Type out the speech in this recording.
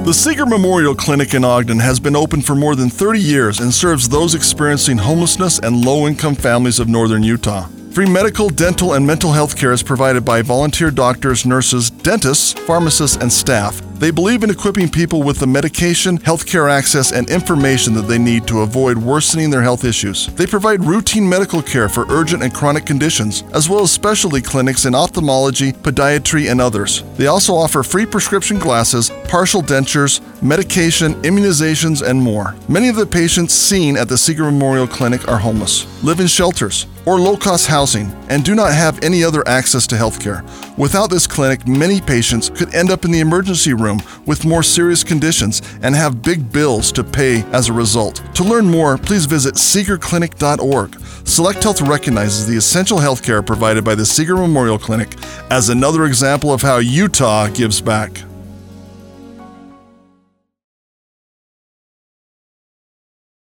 The Seeger Memorial Clinic in Ogden has been open for more than 30 years and serves those experiencing homelessness and low-income families of northern Utah. Free medical, dental, and mental health care is provided by volunteer doctors, nurses, dentists, pharmacists, and staff. They believe in equipping people with the medication, healthcare access, and information that they need to avoid worsening their health issues. They provide routine medical care for urgent and chronic conditions, as well as specialty clinics in ophthalmology, podiatry, and others. They also offer free prescription glasses, partial dentures, medication, immunizations, and more. Many of the patients seen at the Seeger Memorial Clinic are homeless, live in shelters, or low-cost housing, and do not have any other access to healthcare. Without this clinic, many patients could end up in the emergency room with more serious conditions and have big bills to pay as a result. To learn more, please visit SeegerClinic.org. Select Health recognizes the essential healthcare provided by the Seeger Memorial Clinic as another example of how Utah gives back.